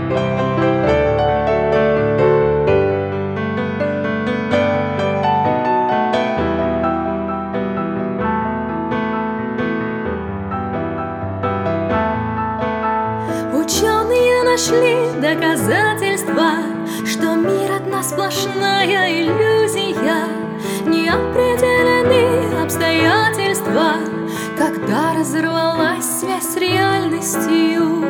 Ученые нашли доказательства, что мир одна сплошная иллюзия. Не определены обстоятельства, когда разорвалась связь с реальностью.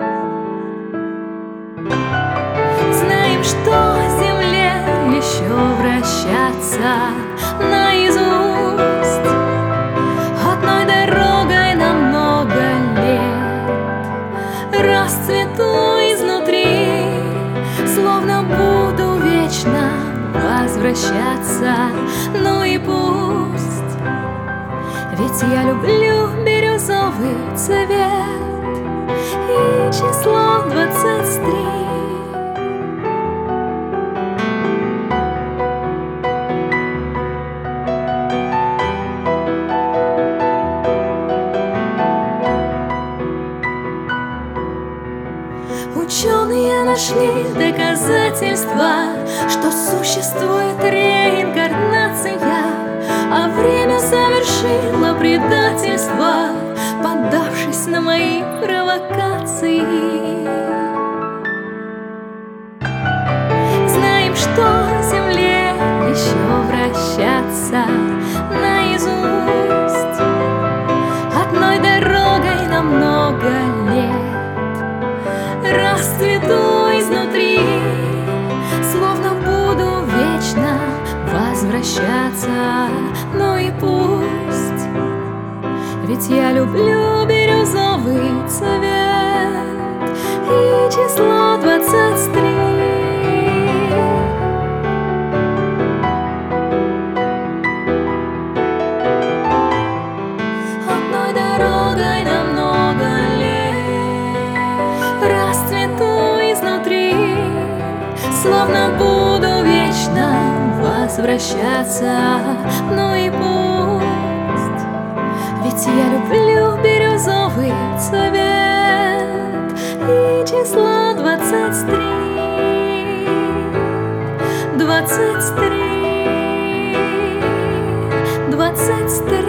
Знаем, что Земле еще вращаться наизусть одной дорогой на много лет. Расцвету изнутри, словно буду вечно возвращаться. Ну и пусть, ведь я люблю бирюзовый цвет и число 23. Ученые нашли доказательства, что существует реинкарнация, а время совершило предательство, поддавшись на мои провокации. Знаем, что Земле еще вращаться наизусть одной дорогой на много лет. Расцвету изнутри, словно буду вечно возвращаться. Ну и пусть, ведь я люблю бирюзовый цвет и число 23. Одной дорогой на много лет. Расцвету изнутри, словно буду вечно возвращаться. Ну и пусть, ведь я люблю бирюзовый цвет и число 23. 23. 23.